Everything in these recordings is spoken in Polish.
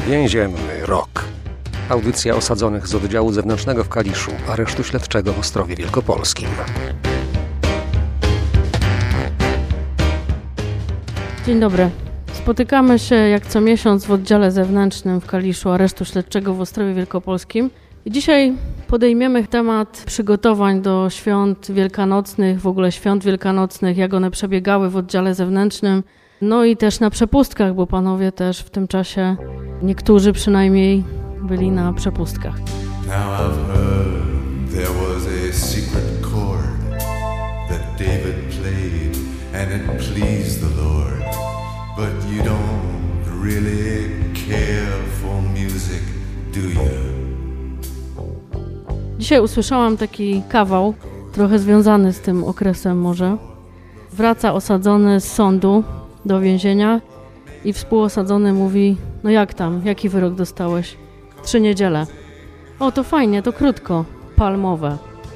Więzienny rok. Audycja osadzonych z oddziału zewnętrznego w Kaliszu, aresztu śledczego w Ostrowie Wielkopolskim. Dzień dobry. Spotykamy się jak co miesiąc w oddziale zewnętrznym w Kaliszu aresztu śledczego w Ostrowie Wielkopolskim. I dzisiaj podejmiemy temat przygotowań do świąt wielkanocnych, w ogóle świąt wielkanocnych, jak one przebiegały w oddziale zewnętrznym. No i też na przepustkach, bo panowie też w tym czasie, niektórzy przynajmniej, byli na przepustkach. Now I've heard there was a secret chord that David played and it pleased the Lord. But you don't really care for music, do you? Dzisiaj usłyszałam taki kawał, trochę związany z tym okresem może. Wraca osadzony z sądu do więzienia i współosadzony mówi: no jak tam, jaki wyrok dostałeś? 3 niedziele. O, to fajnie, to krótko, palmowe.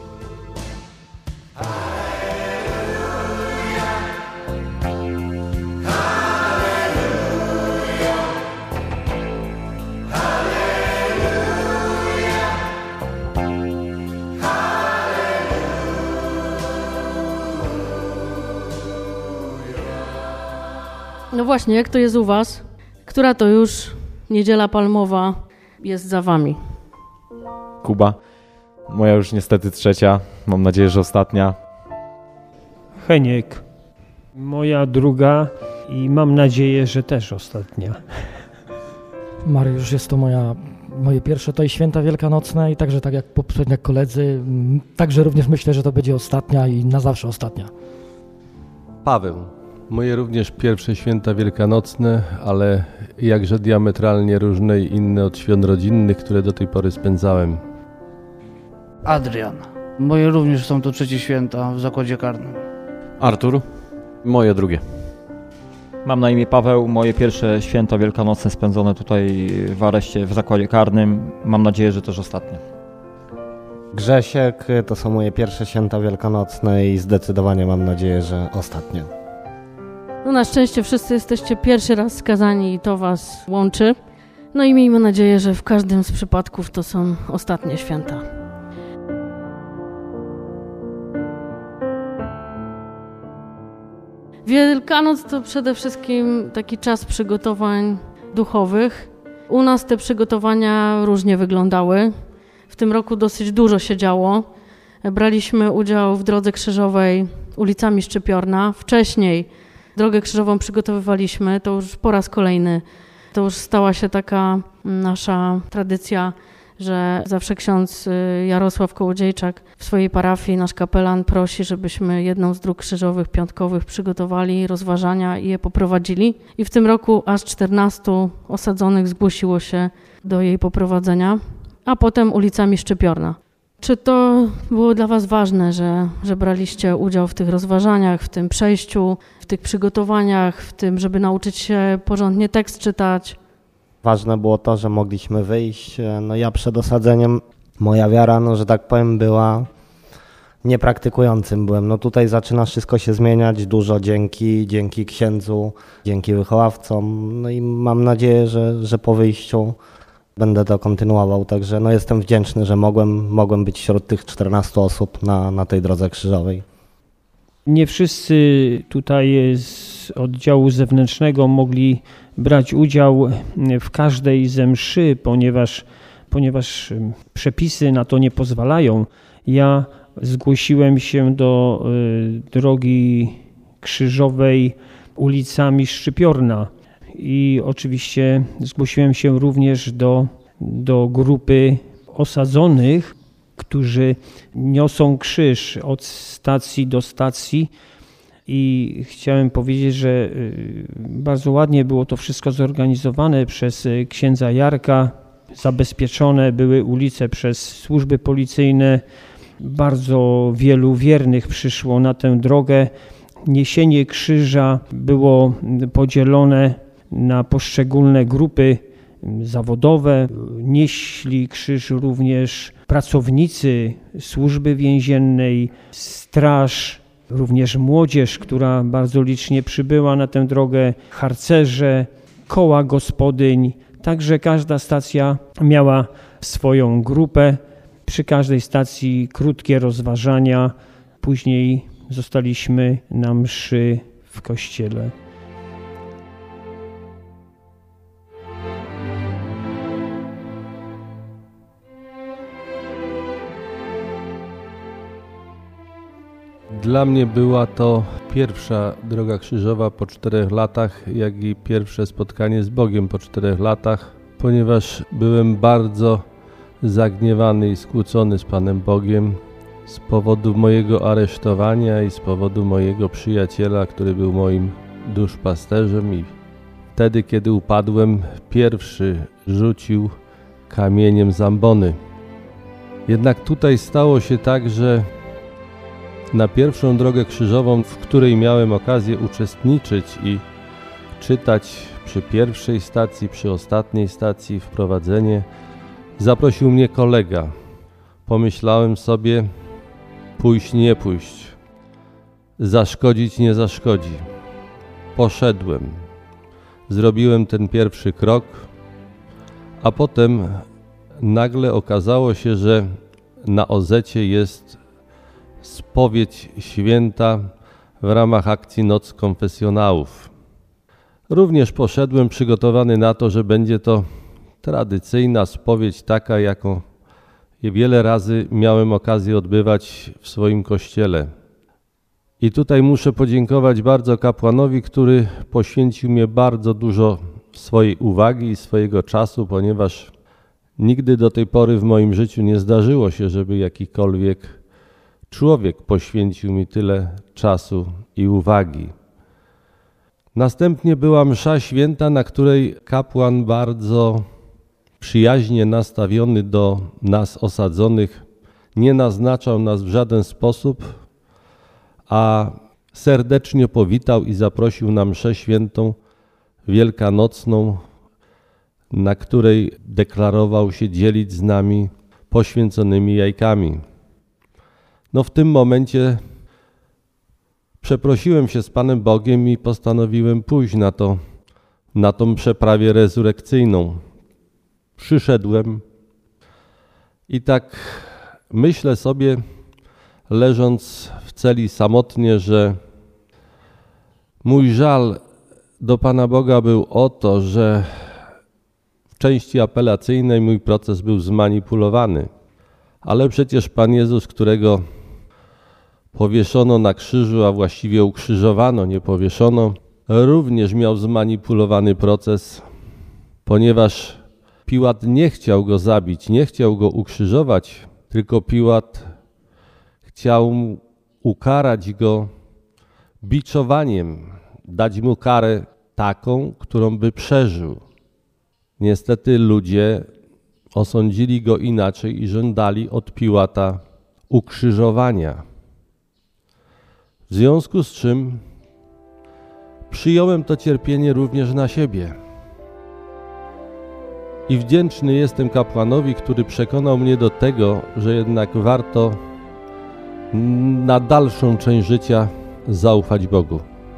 No właśnie, jak to jest u was? Która to już niedziela palmowa jest za wami? Kuba. Moja już niestety 3. Mam nadzieję, że ostatnia. Heniek. Moja 2. i mam nadzieję, że też ostatnia. Mariusz, jest to moje pierwsze to i święta wielkanocne i także tak jak poprzednio koledzy, także również myślę, że to będzie ostatnia i na zawsze ostatnia. Paweł. Moje również pierwsze święta wielkanocne, ale jakże diametralnie różne i inne od świąt rodzinnych, które do tej pory spędzałem. Adrian. Moje również są to 3 święta w zakładzie karnym. Artur. Moje 2. Mam na imię Paweł. Moje pierwsze święta wielkanocne spędzone tutaj w areszcie w zakładzie karnym. Mam nadzieję, że też ostatnie. Grzesiek. To są moje pierwsze święta wielkanocne i zdecydowanie mam nadzieję, że ostatnie. No na szczęście wszyscy jesteście pierwszy raz skazani i to was łączy. No i miejmy nadzieję, że w każdym z przypadków to są ostatnie święta. Wielkanoc to przede wszystkim taki czas przygotowań duchowych. U nas te przygotowania różnie wyglądały. W tym roku dosyć dużo się działo. Braliśmy udział w Drodze Krzyżowej ulicami Szczypiorna. Wcześniej Drogę Krzyżową przygotowywaliśmy, to już po raz kolejny. To już stała się taka nasza tradycja, że zawsze ksiądz Jarosław Kołodziejczak w swojej parafii, nasz kapelan, prosi, żebyśmy jedną z dróg krzyżowych, piątkowych przygotowali, rozważania i je poprowadzili. I w tym roku aż 14 osadzonych zgłosiło się do jej poprowadzenia, a potem ulicami Szczypiorna. Czy to było dla was ważne, że braliście udział w tych rozważaniach, w tym przejściu, w tych przygotowaniach, w tym, żeby nauczyć się porządnie tekst czytać? Ważne było to, że mogliśmy wyjść. No ja przed osadzeniem, moja wiara, że tak powiem, była niepraktykującym byłem. No tutaj zaczyna wszystko się zmieniać, dużo dzięki księdzu, dzięki wychowawcom. No i mam nadzieję, że po wyjściu będę to kontynuował, także jestem wdzięczny, że mogłem być wśród tych 14 osób na tej Drodze Krzyżowej. Nie wszyscy tutaj z oddziału zewnętrznego mogli brać udział w każdej ze mszy, ponieważ przepisy na to nie pozwalają. Ja zgłosiłem się do Drogi Krzyżowej ulicami Szczypiorna. I oczywiście zgłosiłem się również do grupy osadzonych, którzy niosą krzyż od stacji do stacji i chciałem powiedzieć, że bardzo ładnie było to wszystko zorganizowane przez księdza Jarka. Zabezpieczone były ulice przez służby policyjne. Bardzo wielu wiernych przyszło na tę drogę. Niesienie krzyża było podzielone na poszczególne grupy zawodowe. Nieśli krzyż również pracownicy służby więziennej, straż, również młodzież, która bardzo licznie przybyła na tę drogę, harcerze, koła gospodyń, Także każda stacja miała swoją grupę. Przy każdej stacji krótkie rozważania. Później zostaliśmy na mszy w kościele. Dla mnie była to pierwsza droga krzyżowa po 4 latach, jak i pierwsze spotkanie z Bogiem po 4 latach, ponieważ byłem bardzo zagniewany i skłócony z Panem Bogiem z powodu mojego aresztowania i z powodu mojego przyjaciela, który był moim duszpasterzem, i wtedy, kiedy upadłem, pierwszy rzucił kamieniem z ambony. Jednak tutaj stało się tak, że na pierwszą drogę krzyżową, w której miałem okazję uczestniczyć i czytać przy pierwszej stacji, przy ostatniej stacji wprowadzenie, zaprosił mnie kolega. Pomyślałem sobie, pójść nie pójść, zaszkodzić nie zaszkodzi. Poszedłem, zrobiłem ten pierwszy krok, a potem nagle okazało się, że na OZ-cie jest spowiedź święta w ramach akcji Noc Konfesjonałów. Również poszedłem przygotowany na to, że będzie to tradycyjna spowiedź taka, jaką wiele razy miałem okazję odbywać w swoim kościele. I tutaj muszę podziękować bardzo kapłanowi, który poświęcił mi bardzo dużo swojej uwagi i swojego czasu, ponieważ nigdy do tej pory w moim życiu nie zdarzyło się, żeby jakikolwiek człowiek poświęcił mi tyle czasu i uwagi. Następnie była msza święta, na której kapłan bardzo przyjaźnie nastawiony do nas osadzonych nie naznaczał nas w żaden sposób, a serdecznie powitał i zaprosił na mszę świętą wielkanocną, na której deklarował się dzielić z nami poświęconymi jajkami. No w tym momencie przeprosiłem się z Panem Bogiem i postanowiłem pójść na tą przeprawie rezurekcyjną. Przyszedłem i tak myślę sobie, leżąc w celi samotnie, że mój żal do Pana Boga był o to, że w części apelacyjnej mój proces był zmanipulowany. Ale przecież Pan Jezus, którego powieszono na krzyżu, a właściwie ukrzyżowano, nie powieszono, również miał zmanipulowany proces, ponieważ Piłat nie chciał go zabić, nie chciał go ukrzyżować, tylko Piłat chciał ukarać go biczowaniem, dać mu karę taką, którą by przeżył. Niestety ludzie osądzili go inaczej i żądali od Piłata ukrzyżowania. W związku z czym przyjąłem to cierpienie również na siebie. I wdzięczny jestem kapłanowi, który przekonał mnie do tego, że jednak warto na dalszą część życia zaufać Bogu.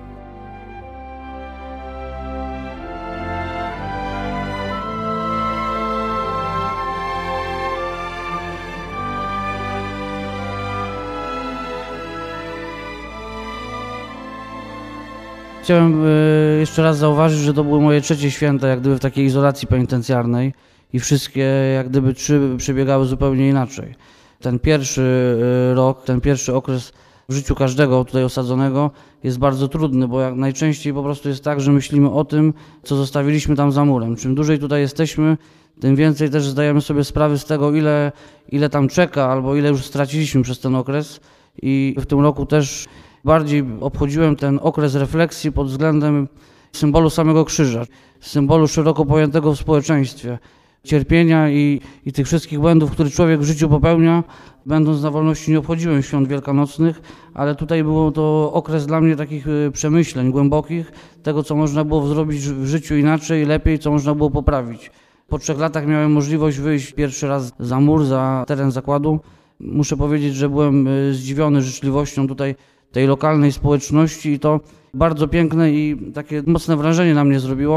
Chciałem jeszcze raz zauważyć, że to były moje trzecie święta, jak gdyby w takiej izolacji penitencjarnej i wszystkie jak gdyby 3 przebiegały zupełnie inaczej. Ten pierwszy rok, ten pierwszy okres w życiu każdego tutaj osadzonego jest bardzo trudny, bo jak najczęściej po prostu jest tak, że myślimy o tym, co zostawiliśmy tam za murem. Czym dłużej tutaj jesteśmy, tym więcej też zdajemy sobie sprawy z tego, ile tam czeka, albo ile już straciliśmy przez ten okres. I w tym roku też bardziej obchodziłem ten okres refleksji pod względem symbolu samego krzyża, symbolu szeroko pojętego w społeczeństwie, cierpienia i tych wszystkich błędów, które człowiek w życiu popełnia. Będąc na wolności nie obchodziłem świąt wielkanocnych, ale tutaj był to okres dla mnie takich przemyśleń głębokich, tego co można było zrobić w życiu inaczej, lepiej, co można było poprawić. Po 3 latach miałem możliwość wyjść pierwszy raz za mur, za teren zakładu. Muszę powiedzieć, że byłem zdziwiony życzliwością tutaj tej lokalnej społeczności i to bardzo piękne i takie mocne wrażenie na mnie zrobiło.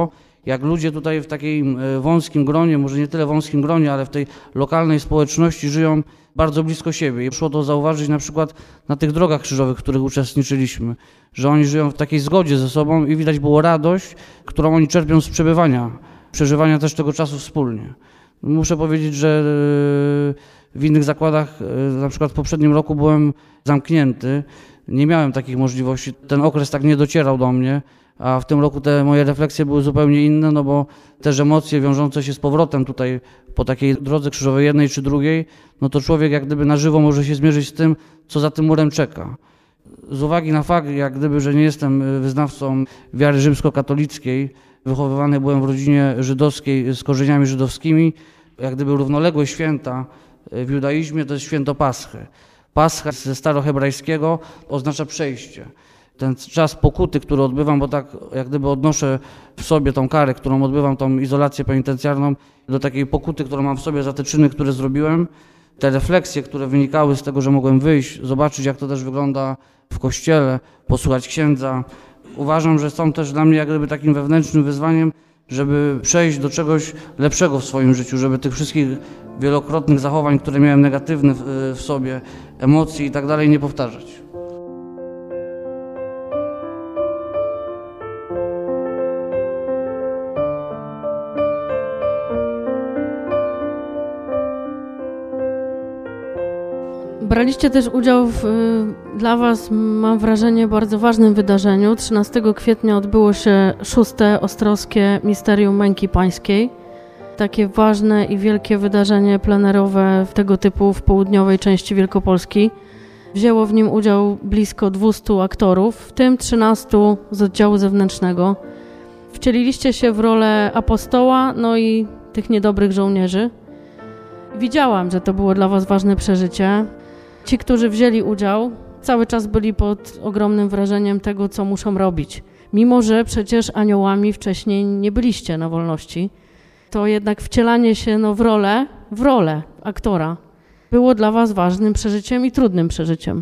jak ludzie tutaj w takim wąskim gronie, może nie tyle wąskim gronie, ale w tej lokalnej społeczności żyją bardzo blisko siebie. I szło to zauważyć na przykład na tych drogach krzyżowych, w których uczestniczyliśmy, że oni żyją w takiej zgodzie ze sobą i widać było radość, którą oni czerpią z przeżywania też tego czasu wspólnie. Muszę powiedzieć, że w innych zakładach, na przykład w poprzednim roku byłem zamknięty, nie miałem takich możliwości, ten okres tak nie docierał do mnie, a w tym roku te moje refleksje były zupełnie inne, no bo też emocje wiążące się z powrotem tutaj po takiej drodze krzyżowej jednej czy drugiej, no to człowiek jak gdyby na żywo może się zmierzyć z tym, co za tym murem czeka. Z uwagi na fakt, jak gdyby, że nie jestem wyznawcą wiary rzymskokatolickiej, wychowywany byłem w rodzinie żydowskiej z korzeniami żydowskimi, jak gdyby równoległe święta w judaizmie to jest święto Paschy. Pascha ze starohebrajskiego oznacza przejście. Ten czas pokuty, który odbywam, bo tak jak gdyby odnoszę w sobie tą karę, którą odbywam, tą izolację penitencjarną, do takiej pokuty, którą mam w sobie za te czyny, które zrobiłem, te refleksje, które wynikały z tego, że mogłem wyjść, zobaczyć, jak to też wygląda w kościele, posłuchać księdza. Uważam, że są też dla mnie jak gdyby takim wewnętrznym wyzwaniem, żeby przejść do czegoś lepszego w swoim życiu, żeby tych wszystkich wielokrotnych zachowań, które miałem negatywne w sobie, emocji i tak dalej, nie powtarzać. Braliście też udział w, dla Was, mam wrażenie, bardzo ważnym wydarzeniu. 13 kwietnia odbyło się 6. Ostrowskie Misterium Męki Pańskiej. Takie ważne i wielkie wydarzenie plenerowe tego typu w południowej części Wielkopolski. Wzięło w nim udział blisko 200 aktorów, w tym 13 z oddziału zewnętrznego. Wcieliliście się w rolę apostoła, no i tych niedobrych żołnierzy. Widziałam, że to było dla Was ważne przeżycie. Ci, którzy wzięli udział, cały czas byli pod ogromnym wrażeniem tego, co muszą robić. Mimo że przecież aniołami wcześniej nie byliście na wolności, to jednak wcielanie się w rolę aktora było dla Was ważnym przeżyciem i trudnym przeżyciem.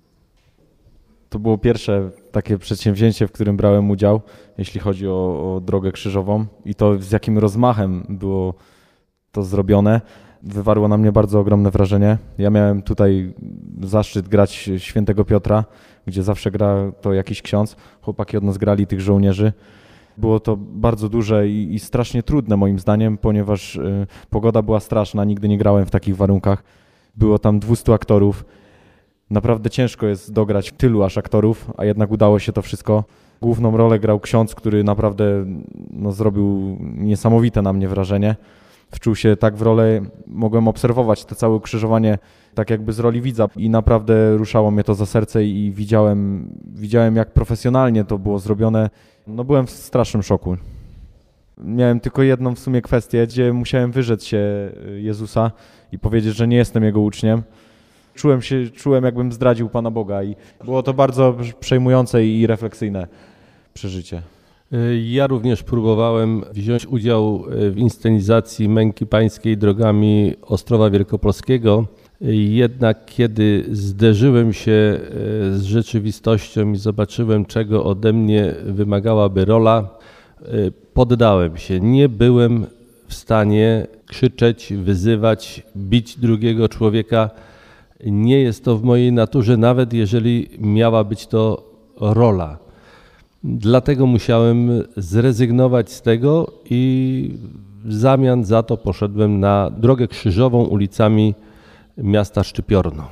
To było pierwsze takie przedsięwzięcie, w którym brałem udział, jeśli chodzi o drogę krzyżową i to z jakim rozmachem było to zrobione. Wywarło na mnie bardzo ogromne wrażenie. Ja miałem tutaj zaszczyt grać świętego Piotra, gdzie zawsze gra to jakiś ksiądz. Chłopaki od nas grali tych żołnierzy. Było to bardzo duże i strasznie trudne moim zdaniem, ponieważ pogoda była straszna, nigdy nie grałem w takich warunkach. Było tam 200 aktorów. Naprawdę ciężko jest dograć tylu aż aktorów, a jednak udało się to wszystko. Główną rolę grał ksiądz, który naprawdę zrobił niesamowite na mnie wrażenie. Wczuł się tak w rolę, mogłem obserwować to całe ukrzyżowanie tak jakby z roli widza i naprawdę ruszało mnie to za serce i widziałem jak profesjonalnie to było zrobione. No byłem w strasznym szoku. Miałem tylko jedną w sumie kwestię, gdzie musiałem wyrzec się Jezusa i powiedzieć, że nie jestem Jego uczniem. Czułem jakbym zdradził Pana Boga i było to bardzo przejmujące i refleksyjne przeżycie. Ja również próbowałem wziąć udział w inscenizacji Męki Pańskiej drogami Ostrowa Wielkopolskiego, jednak kiedy zderzyłem się z rzeczywistością i zobaczyłem, czego ode mnie wymagałaby rola, poddałem się. Nie byłem w stanie krzyczeć, wyzywać, bić drugiego człowieka. Nie jest to w mojej naturze, nawet jeżeli miała być to rola. Dlatego musiałem zrezygnować z tego i w zamian za to poszedłem na drogę krzyżową ulicami miasta Szczypiorno.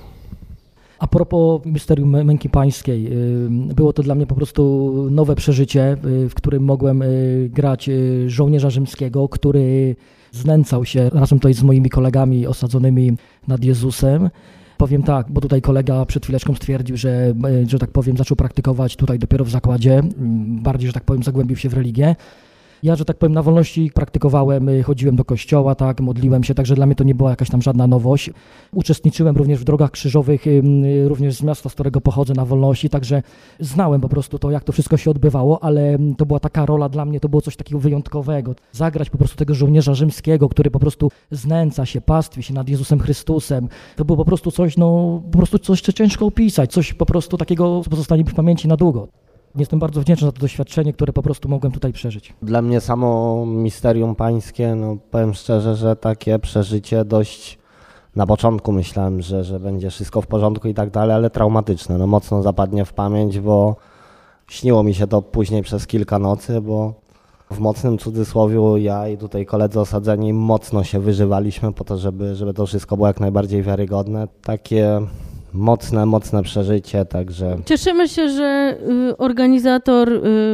A propos Misterium Męki Pańskiej, było to dla mnie po prostu nowe przeżycie, w którym mogłem grać żołnierza rzymskiego, który znęcał się razem tutaj z moimi kolegami osadzonymi nad Jezusem. Powiem tak, bo tutaj kolega przed chwileczką stwierdził, że tak powiem zaczął praktykować tutaj dopiero w zakładzie, bardziej, że tak powiem, zagłębił się w religię. Ja, że tak powiem, na wolności praktykowałem, chodziłem do kościoła, tak, modliłem się, także dla mnie to nie była jakaś tam żadna nowość. Uczestniczyłem również w drogach krzyżowych, również z miasta, z którego pochodzę, na wolności, także znałem po prostu to, jak to wszystko się odbywało, ale to była taka rola dla mnie, to było coś takiego wyjątkowego. Zagrać po prostu tego żołnierza rzymskiego, który po prostu znęca się, pastwi się nad Jezusem Chrystusem. To było po prostu coś, po prostu coś ciężko opisać, coś po prostu takiego, co pozostanie w pamięci na długo. Jestem bardzo wdzięczny za to doświadczenie, które po prostu mogłem tutaj przeżyć. Dla mnie samo misterium pańskie, no powiem szczerze, że takie przeżycie dość na początku myślałem, że będzie wszystko w porządku i tak dalej, ale traumatyczne. No mocno zapadnie w pamięć, bo śniło mi się to później przez kilka nocy, bo w mocnym cudzysłowiu ja i tutaj koledzy osadzeni mocno się wyżywaliśmy po to, żeby to wszystko było jak najbardziej wiarygodne. Takie mocne przeżycie, także... Cieszymy się, że organizator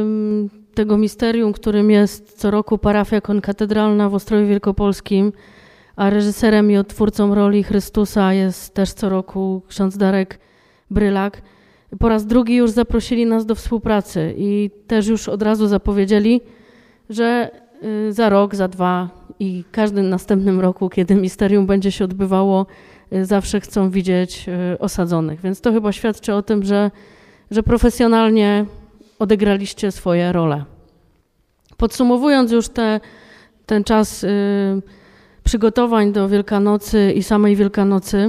tego misterium, którym jest co roku parafia konkatedralna w Ostrowie Wielkopolskim, a reżyserem i odtwórcą roli Chrystusa jest też co roku ksiądz Darek Brylak. Po raz drugi już zaprosili nas do współpracy i też już od razu zapowiedzieli, że za rok, za 2 i każdym następnym roku, kiedy misterium będzie się odbywało, zawsze chcą widzieć osadzonych. Więc to chyba świadczy o tym, że profesjonalnie odegraliście swoje role. Podsumowując już ten czas przygotowań do Wielkanocy i samej Wielkanocy,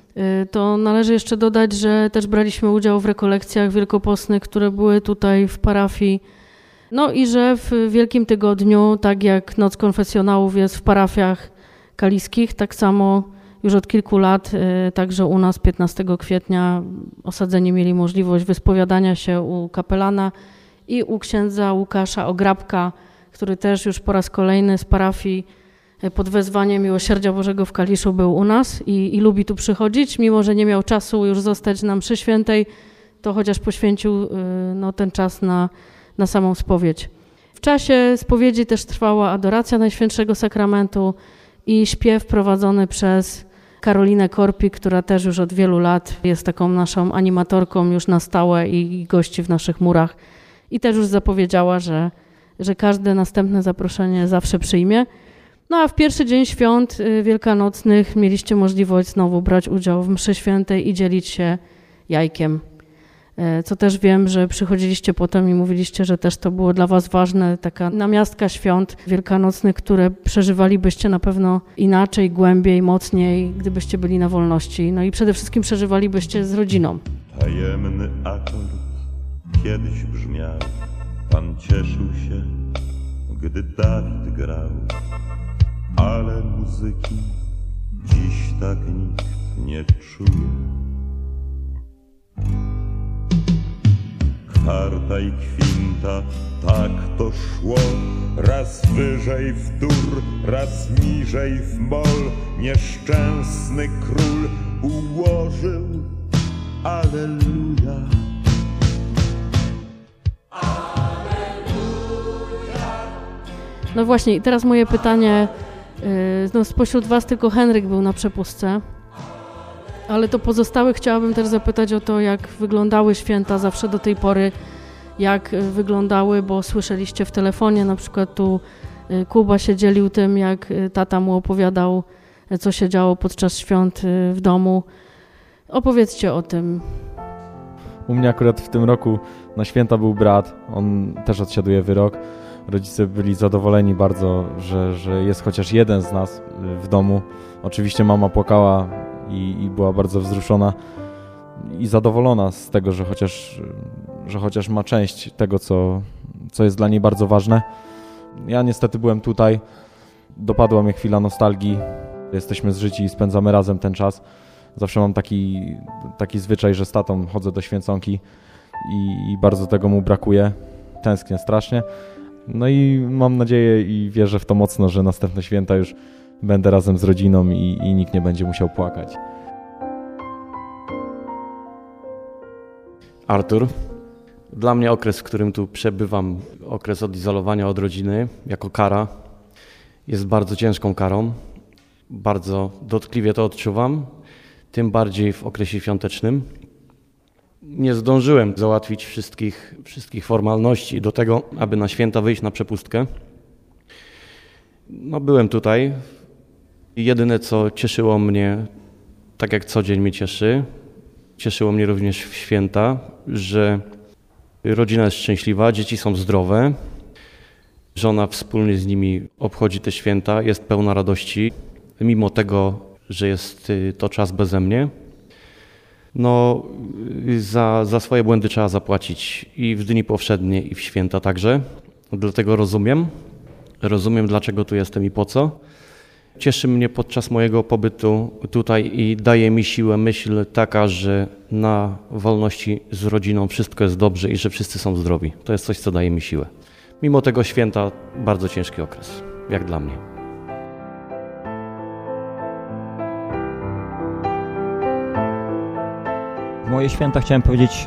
to należy jeszcze dodać, że też braliśmy udział w rekolekcjach wielkopostnych, które były tutaj w parafii. No i że w Wielkim Tygodniu, tak jak Noc Konfesjonałów jest w parafiach kaliskich, tak samo już od kilku lat, także u nas 15 kwietnia osadzeni mieli możliwość wyspowiadania się u kapelana i u księdza Łukasza Ograbka, który też już po raz kolejny z parafii pod wezwaniem Miłosierdzia Bożego w Kaliszu był u nas i lubi tu przychodzić, mimo że nie miał czasu już zostać na mszy świętej, to chociaż poświęcił ten czas na samą spowiedź. W czasie spowiedzi też trwała adoracja Najświętszego Sakramentu i śpiew prowadzony przez Karolinę Korpik, która też już od wielu lat jest taką naszą animatorką już na stałe i gości w naszych murach. I też już zapowiedziała, że każde następne zaproszenie zawsze przyjmie. No a w pierwszy dzień świąt wielkanocnych mieliście możliwość znowu brać udział w mszy świętej i dzielić się jajkiem. Co też wiem, że przychodziliście potem i mówiliście, że też to było dla was ważne, taka namiastka świąt wielkanocnych, które przeżywalibyście na pewno inaczej, głębiej, mocniej, gdybyście byli na wolności. No i przede wszystkim przeżywalibyście z rodziną. Tajemny akord kiedyś brzmiał, Pan cieszył się, gdy Dawid grał, ale muzyki dziś tak nikt nie czuje. Kwarta i kwinta, tak to szło, raz wyżej w dur, raz niżej w mol. Nieszczęsny król ułożył Alleluja. No właśnie, i teraz moje pytanie, spośród was tylko Henryk był na przepustce, ale to pozostałych chciałabym też zapytać o to, jak wyglądały święta zawsze do tej pory, jak wyglądały, bo słyszeliście w telefonie, na przykład tu Kuba się dzielił tym, jak tata mu opowiadał, co się działo podczas świąt w domu. Opowiedzcie o tym. U mnie akurat w tym roku na święta był brat, on też odsiaduje wyrok. Rodzice byli zadowoleni bardzo, że jest chociaż jeden z nas w domu. Oczywiście mama płakała i była bardzo wzruszona i zadowolona z tego, że chociaż ma część tego, co jest dla niej bardzo ważne. Ja niestety byłem tutaj, dopadła mnie chwila nostalgii. Jesteśmy zżyci i spędzamy razem ten czas. Zawsze mam taki zwyczaj, że z tatą chodzę do święconki i bardzo tego mu brakuje. Tęsknię strasznie. No i mam nadzieję i wierzę w to mocno, że następne święta już będę razem z rodziną i nikt nie będzie musiał płakać. Artur. Dla mnie okres, w którym tu przebywam, okres odizolowania od rodziny jako kara, jest bardzo ciężką karą. Bardzo dotkliwie to odczuwam, tym bardziej w okresie świątecznym. Nie zdążyłem załatwić wszystkich formalności do tego, aby na święta wyjść na przepustkę. No, byłem tutaj. Jedyne, co cieszyło mnie, tak jak co dzień mnie cieszy, cieszyło mnie również w święta, że rodzina jest szczęśliwa, dzieci są zdrowe, żona wspólnie z nimi obchodzi te święta, jest pełna radości, mimo tego, że jest to czas beze mnie. No, za swoje błędy trzeba zapłacić i w dni powszednie, i w święta także. Dlatego rozumiem, dlaczego tu jestem i po co. Cieszy mnie podczas mojego pobytu tutaj i daje mi siłę myśl taka, że na wolności z rodziną wszystko jest dobrze i że wszyscy są zdrowi. To jest coś, co daje mi siłę. Mimo tego święta bardzo ciężki okres, jak dla mnie. Moje święta, chciałem powiedzieć,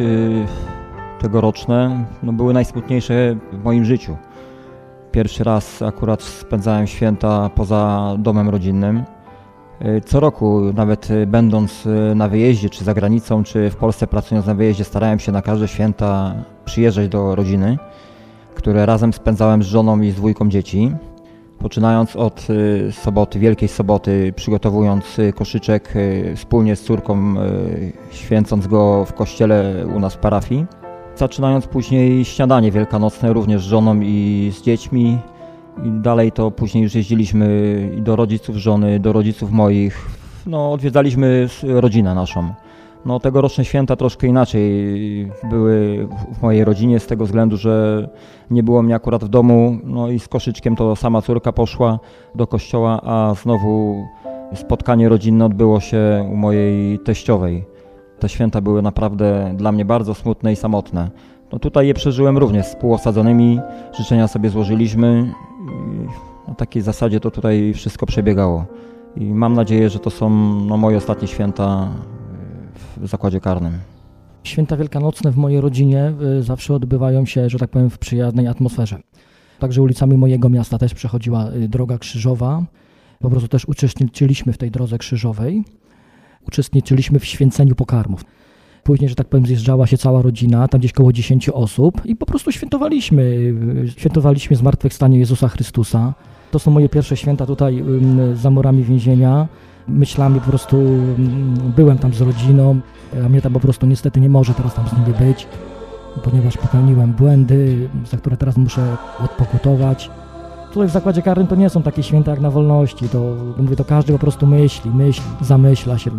tegoroczne, były najsmutniejsze w moim życiu. Pierwszy raz akurat spędzałem święta poza domem rodzinnym. Co roku, nawet będąc na wyjeździe, czy za granicą, czy w Polsce pracując na wyjeździe, starałem się na każde święta przyjeżdżać do rodziny, które razem spędzałem z żoną i z 2 dzieci. Poczynając od soboty, Wielkiej Soboty, przygotowując koszyczek wspólnie z córką, święcąc go w kościele u nas w parafii. Zaczynając później śniadanie wielkanocne również z żoną i z dziećmi. I dalej to później już jeździliśmy i do rodziców żony, do rodziców moich. Odwiedzaliśmy rodzinę naszą. Tegoroczne święta troszkę inaczej były w mojej rodzinie z tego względu, że nie było mnie akurat w domu, i z koszyczkiem to sama córka poszła do kościoła, a znowu spotkanie rodzinne odbyło się u mojej teściowej. Te święta były naprawdę dla mnie bardzo smutne i samotne. Tutaj je przeżyłem również z współosadzonymi, życzenia sobie złożyliśmy i na takiej zasadzie to tutaj wszystko przebiegało. I mam nadzieję, że to są moje ostatnie święta w zakładzie karnym. Święta wielkanocne w mojej rodzinie zawsze odbywają się, że tak powiem, w przyjaznej atmosferze. Także ulicami mojego miasta też przechodziła droga krzyżowa. Po prostu też uczestniczyliśmy w tej drodze krzyżowej. Uczestniczyliśmy w święceniu pokarmów. Później, że tak powiem, zjeżdżała się cała rodzina, tam gdzieś koło 10 osób i po prostu świętowaliśmy zmartwychwstanie Jezusa Chrystusa. To są moje pierwsze święta tutaj za murami więzienia. Myślami po prostu byłem tam z rodziną, a mnie tam po prostu niestety nie może teraz tam z nimi być, ponieważ popełniłem błędy, za które teraz muszę odpokutować. Tutaj w zakładzie karnym to nie są takie święta jak na wolności, to każdy po prostu myśli, zamyśla się.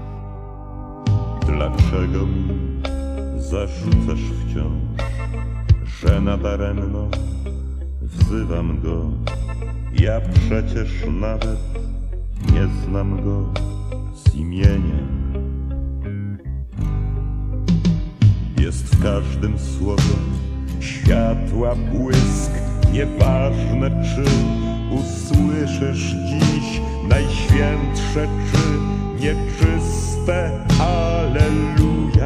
Dlaczego mi zarzucasz wciąż, że nadaremno wzywam go? Ja przecież nawet nie znam go z imienia. Jest w każdym słowie światła błysk, nieważne czy usłyszysz dziś najświętsze czy nieczyste alleluja.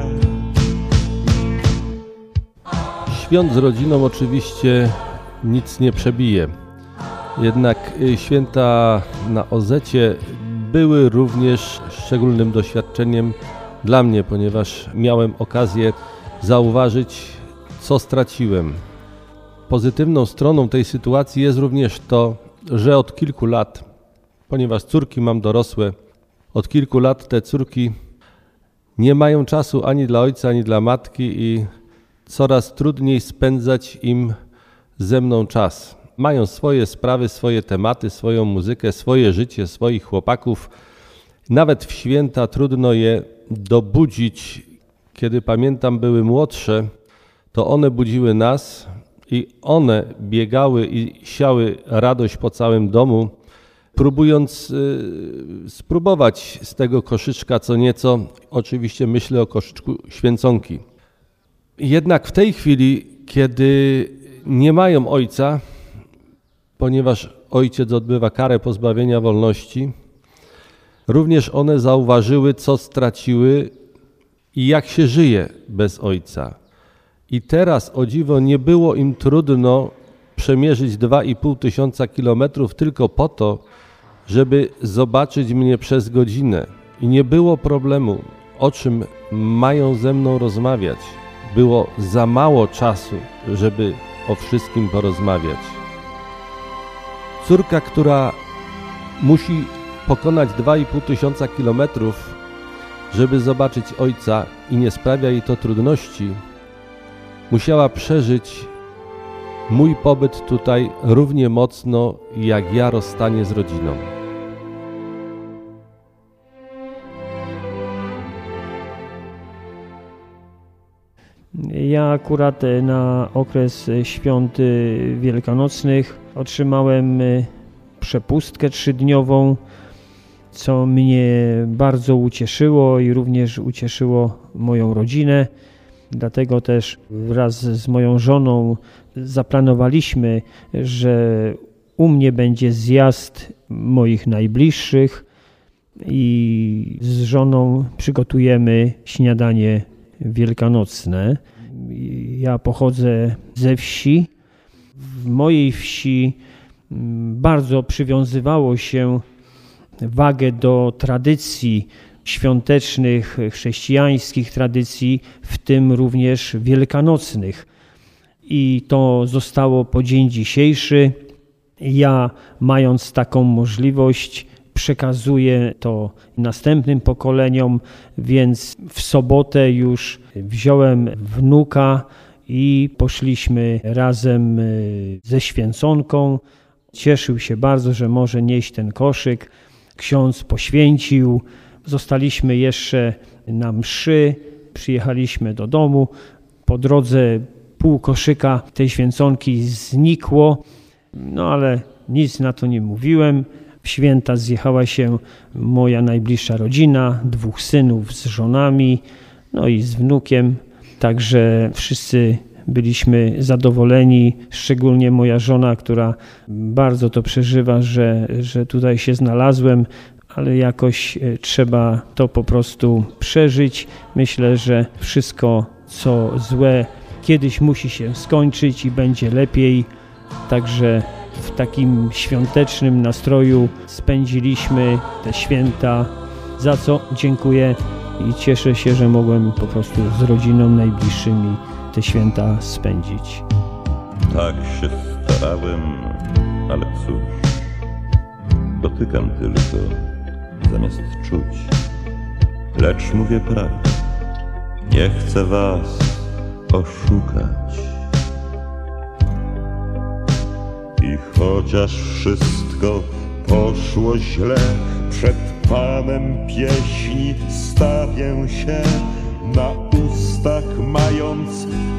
Świąt z rodziną oczywiście nic nie przebije. Jednak święta na OZ-cie były również szczególnym doświadczeniem dla mnie, ponieważ miałem okazję zauważyć, co straciłem. Pozytywną stroną tej sytuacji jest również to, że od kilku lat, ponieważ córki mam dorosłe, od kilku lat te córki nie mają czasu ani dla ojca, ani dla matki i coraz trudniej spędzać im ze mną czas. Mają swoje sprawy, swoje tematy, swoją muzykę, swoje życie, swoich chłopaków. Nawet w święta trudno je dobudzić. Kiedy pamiętam, były młodsze, to one budziły nas i one biegały i siały radość po całym domu, próbując spróbować z tego koszyczka co nieco. Oczywiście myślę o koszyczku święconki. Jednak w tej chwili, kiedy nie mają ojca, ponieważ ojciec odbywa karę pozbawienia wolności, również one zauważyły, co straciły i jak się żyje bez ojca. I teraz, o dziwo, nie było im trudno przemierzyć 2500 kilometrów tylko po to, żeby zobaczyć mnie przez godzinę. I nie było problemu, o czym mają ze mną rozmawiać. Było za mało czasu, żeby o wszystkim porozmawiać. Córka, która musi pokonać 2500 kilometrów, żeby zobaczyć ojca i nie sprawia jej to trudności, musiała przeżyć mój pobyt tutaj równie mocno, jak ja rozstanie z rodziną. Ja akurat na okres świąt wielkanocnych otrzymałem przepustkę 3-dniową, co mnie bardzo ucieszyło i również ucieszyło moją rodzinę. Dlatego też wraz z moją żoną zaplanowaliśmy, że u mnie będzie zjazd moich najbliższych i z żoną przygotujemy śniadanie wielkanocne. Ja pochodzę ze wsi. W mojej wsi bardzo przywiązywało się wagę do tradycji świątecznych, chrześcijańskich tradycji, w tym również wielkanocnych. I to zostało po dzień dzisiejszy. Ja, mając taką możliwość, przekazuję to następnym pokoleniom, więc w sobotę już wziąłem wnuka i poszliśmy razem ze święconką. Cieszył się bardzo, że może nieść ten koszyk. Ksiądz poświęcił. Zostaliśmy jeszcze na mszy, przyjechaliśmy do domu. Po drodze pół koszyka tej święconki znikło, no ale nic na to nie mówiłem. W święta zjechała się moja najbliższa rodzina, 2 synów z żonami, no i z wnukiem. Także wszyscy byliśmy zadowoleni, szczególnie moja żona, która bardzo to przeżywa, że tutaj się znalazłem, ale jakoś trzeba to po prostu przeżyć. Myślę, że wszystko, co złe, kiedyś musi się skończyć i będzie lepiej. Także w takim świątecznym nastroju spędziliśmy te święta, za co dziękuję i cieszę się, że mogłem po prostu z rodziną najbliższymi te święta spędzić. Tak się starałem, ale cóż, dotykam tylko zamiast czuć. Lecz mówię prawdę, nie chcę was oszukać. I chociaż wszystko poszło źle, przed Panem pieśni stawię się, na ustach mając